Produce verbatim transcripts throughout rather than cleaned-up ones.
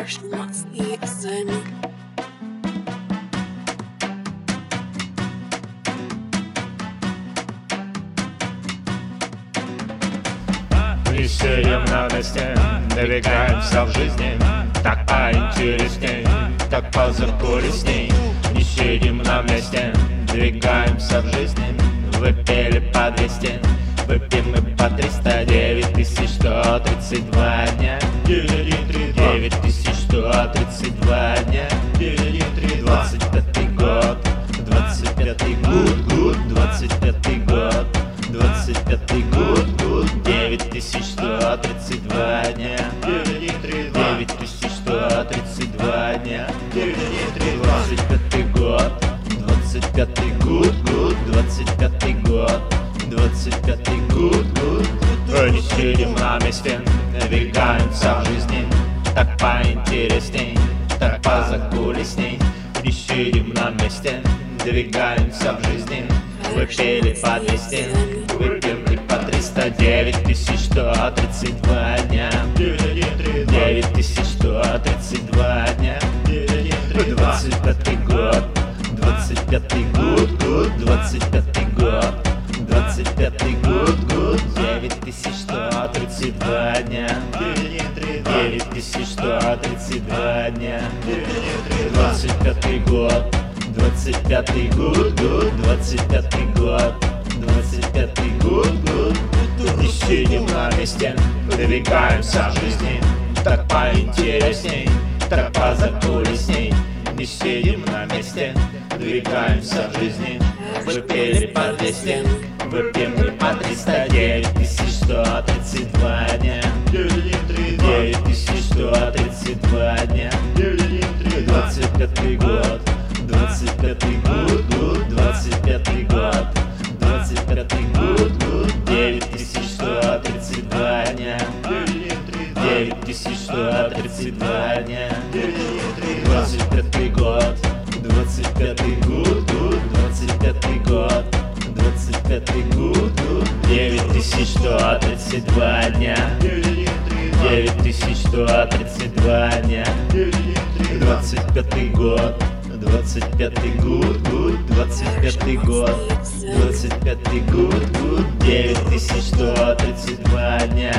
Production Max и Займи. Не сидим на месте, двигаемся в жизни. Так поинтересней, так позакулисней. Не сидим на месте, двигаемся в жизни. Выпили по двести, выпьем мы по триста. Девять тысяч сто тридцать два дня. Девять тысяч сто тридцать два дня. Двадцать пятый год, двадцать пятый год, год, двадцать пятый год, двадцать пятый год, год. Девять тысяч сто тридцать два дня. Девять тысяч сто тридцать два дня. Двадцать пятый год, двадцать пятый год, год, двадцать пятый год, двадцать пятый год, год. Не сидим на месте, двигаемся в жизни. Так поинтересней, так позакулисней. Не сидим на месте, двигаемся в жизни. Выпили по двести, выпьем и по триста. Девять тысяч сто тридцать два дня. Девять тысяч сто тридцать два дня. Двадцать пятый год, двадцать пятый год, год, двадцать пятый год, двадцать пятый год, год. Девять тысяч сто тридцать два дня. Девять тысяч сто тридцать два дня. Двадцать пятый год, двадцать пятый год, год, двадцать пятый год, двадцать пятый год, год. Не сидим на месте, двигаемся в жизни. Так поинтересней, так позакулисней. Не сидим на месте, двигаемся в жизни. Выпили по двести, выпьем мы по триста. Девять тысяч сто тридцать два дня. Девять тысяч сто тридцать два дня. Двадцать пятый год, двадцать пятый год, год, двадцать пятый год, двадцать пятый год, год. Девять тысяч сто тридцать два дня. Девять тысяч сто тридцать два дня. Двадцать пятый год, двадцать пятый год, год, двадцать пятый год, двадцать пятый год, год. Девять тысяч сто тридцать два дня. Девять тысяч сто тридцать два дня. Двадцать пятый год, двадцать пятый год, год, двадцать пятый год, двадцать пятый год, год. Девять тысяч сто тридцать два дня.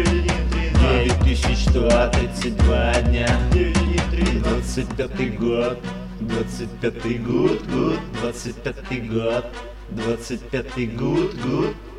Девять тысяч сто тридцать два дня. Двадцать пятый год, двадцать пятый год, год, двадцать пятый год, двадцать пятый год, год.